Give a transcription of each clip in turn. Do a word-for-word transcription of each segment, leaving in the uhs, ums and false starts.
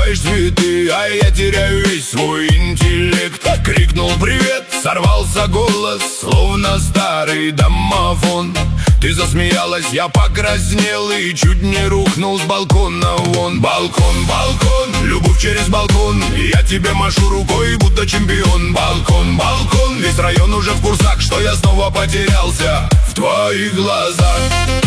рассыпаешь цветы, а я теряю весь свой интеллект. Крикнул привет, сорвался голос, словно старый домофон. Ты засмеялась, я покраснел и чуть не рухнул с балкона вон. Балкон, балкон, любовь через балкон, я тебе машу рукой, будто чемпион. Балкон, балкон, весь район уже в курсах, что я снова потерялся в твоих глазах.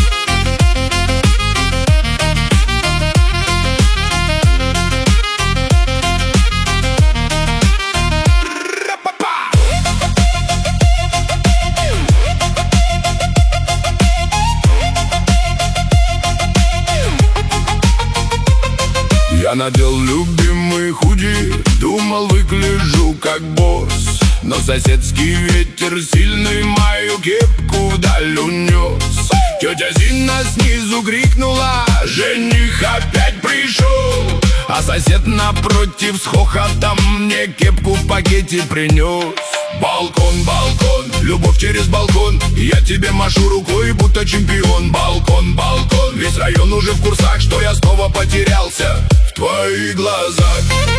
Я надел любимый худи, думал выгляжу как босс, но соседский ветер сильный мою кепку вдаль унес. Тетя Зина снизу крикнула: жених опять пришел. А сосед напротив с хохотом мне кепку в пакете принес. Балкон, балкон, любовь через балкон, я тебе машу рукой, будто чемпион. Балкон, балкон, весь район уже в курсах, что я снова потерялся в твоих глазах.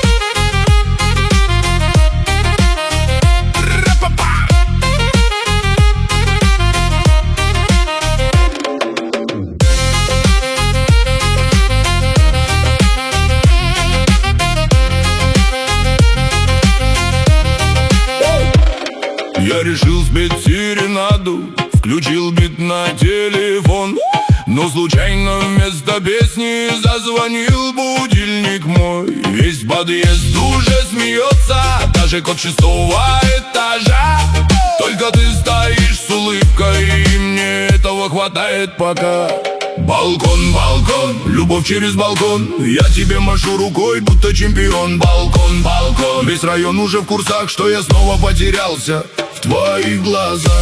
Я решил спеть серенаду, включил бит на телефон, но случайно вместо песни зазвонил будильник мой. Весь подъезд уже смеется, даже кот шестого этажа. Только ты стоишь с улыбкой, и мне этого хватает пока. Балкон, балкон, любовь через балкон, я тебе машу рукой, будто чемпион. Балкон, балкон, весь район уже в курсах, что я снова потерялся в твоих глазах.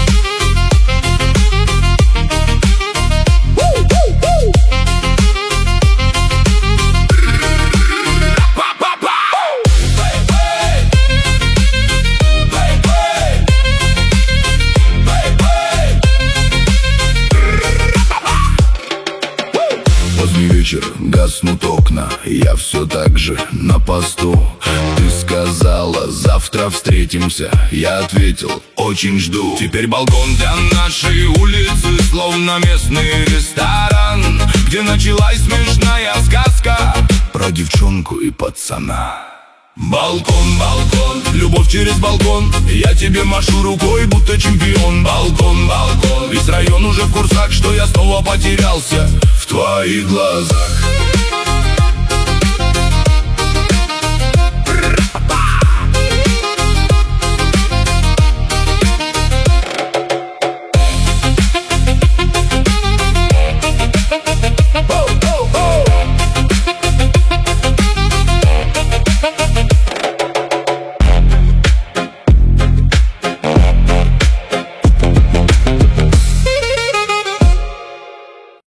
Поздний вечер, гаснут окна, я все так же на посту. Ты сказала, завтра встретимся, я ответил, очень жду. Теперь балкон для нашей улицы словно местный ресторан, где началась смешная сказка про девчонку и пацана. Балкон, балкон, любовь через балкон, я тебе машу рукой, будто чемпион. Балкон, балкон, весь район уже в курсах, что я снова потерялся в твоих глазах.